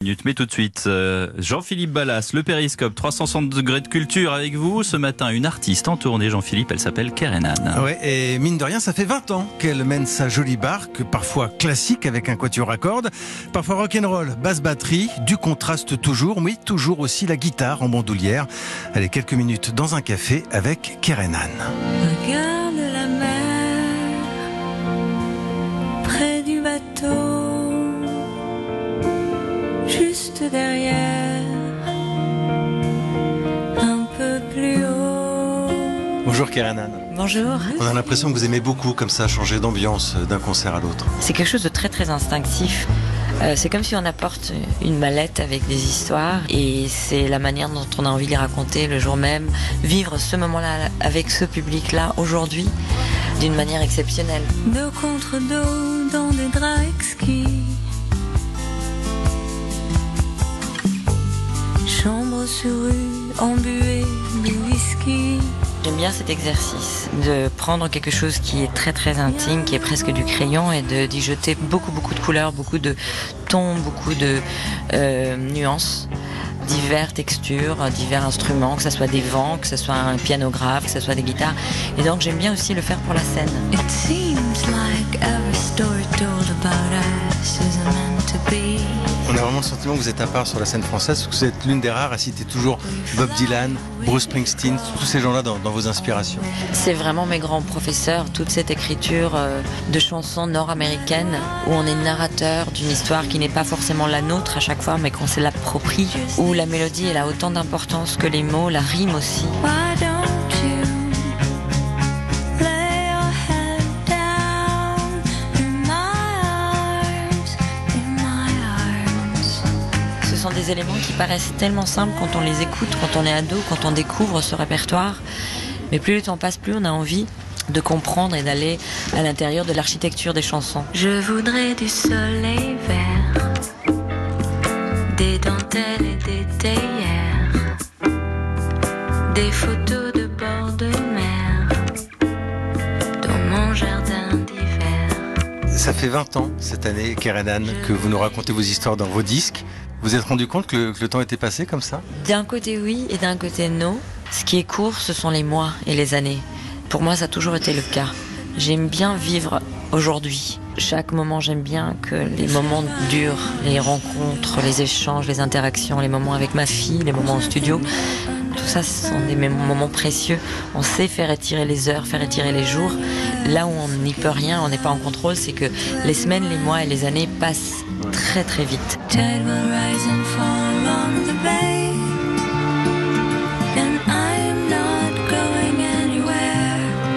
Mais tout de suite, Jean-Philippe Ballas, le Périscope, 360 degrés de culture avec vous. Ce matin, une artiste en tournée, Jean-Philippe, elle s'appelle Kerenan. Ouais, et mine de rien, ça fait 20 ans qu'elle mène sa jolie barque, parfois classique avec un quatuor à cordes, parfois rock'n'roll, basse batterie, du contraste toujours, oui, toujours aussi la guitare en bandoulière. Elle est quelques minutes dans un café avec Kerenan. Regarde la mer près du bateau, juste derrière, un peu plus haut. Bonjour Kerenan. Bonjour. On a l'impression que vous aimez beaucoup comme ça changer d'ambiance d'un concert à l'autre. C'est quelque chose de très très instinctif. C'est comme si on apporte une mallette avec des histoires et c'est la manière dont on a envie de les raconter le jour même, vivre ce moment-là avec ce public-là aujourd'hui d'une manière exceptionnelle. Dos contre dos dans des draps exquis, chambre sur rue embuée de whisky. J'aime bien cet exercice de prendre quelque chose qui est très très intime, qui est presque du crayon et d'y jeter beaucoup de couleurs, beaucoup de tons, beaucoup de nuances, diverses textures, divers instruments, que ce soit des vents, que ce soit un piano grave, que ce soit des guitares. Et donc j'aime bien aussi le faire pour la scène. It seems like every story told about us isn't meant to be. On a vraiment le sentiment que vous êtes à part sur la scène française, que vous êtes l'une des rares à citer toujours Bob Dylan, Bruce Springsteen, tous ces gens-là dans vos inspirations. C'est vraiment mes grands professeurs, toute cette écriture de chansons nord-américaines où on est narrateur d'une histoire qui n'est pas forcément la nôtre à chaque fois, mais qu'on se l'approprie, où la mélodie elle a autant d'importance que les mots, la rime aussi. Why don't you lay your head down in my arms? Ce sont des éléments qui paraissent tellement simples quand on les écoute, quand on est ado, quand on découvre ce répertoire. Mais plus le temps passe, plus on a envie de comprendre et d'aller à l'intérieur de l'architecture des chansons. Je voudrais du soleil vert, des dentelles et des théières, des photos de bord de mer dans mon jardin d'hiver. Ça fait 20 ans cette année, Kerenan, que vous nous racontez vos histoires dans vos disques. Vous vous êtes rendu compte que le temps était passé comme ça ? D'un côté oui et d'un côté non. Ce qui est court, ce sont les mois et les années. Pour moi, ça a toujours été le cas. J'aime bien vivre aujourd'hui. Chaque moment, j'aime bien que les moments durent, les rencontres, les échanges, les interactions, les moments avec ma fille, les moments au studio. Tout ça, ce sont des moments précieux. On sait faire étirer les heures, faire étirer les jours. Là où on n'y peut rien, on n'est pas en contrôle, c'est que les semaines, les mois et les années passent très très vite. Tide will rise and fall along the bay, and I'm not going anywhere.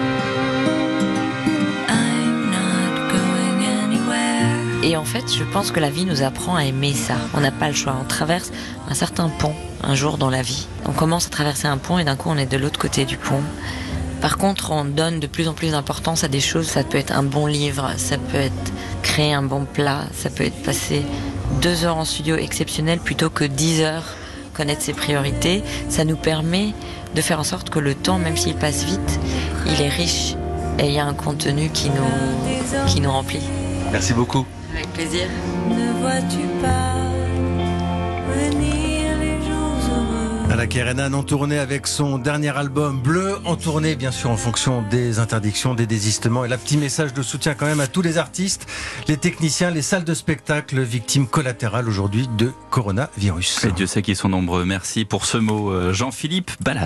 I'm not going anywhere. Et en fait, je pense que la vie nous apprend à aimer ça. On n'a pas le choix. On traverse un certain pont un jour dans la vie. On commence à traverser un pont et d'un coup, on est de l'autre côté du pont. Par contre, on donne de plus en plus d'importance à des choses. Ça peut être un bon livre, ça peut être créer un bon plat, ça peut être passer 2 heures en studio exceptionnel plutôt que 10 heures, connaître ses priorités. Ça nous permet de faire en sorte que le temps, même s'il passe vite, il est riche et il y a un contenu qui nous remplit. Merci beaucoup. Avec plaisir. Ne vois-tu pas venir les jours heureux? À la Kerenan en tournée avec son dernier album Bleu, en tournée bien sûr en fonction des interdictions, des désistements et la petit message de soutien quand même à tous les artistes, les techniciens, les salles de spectacle victimes collatérales aujourd'hui de coronavirus. Et Dieu sait qu'ils sont nombreux. Merci pour ce mot, Jean-Philippe Ballas.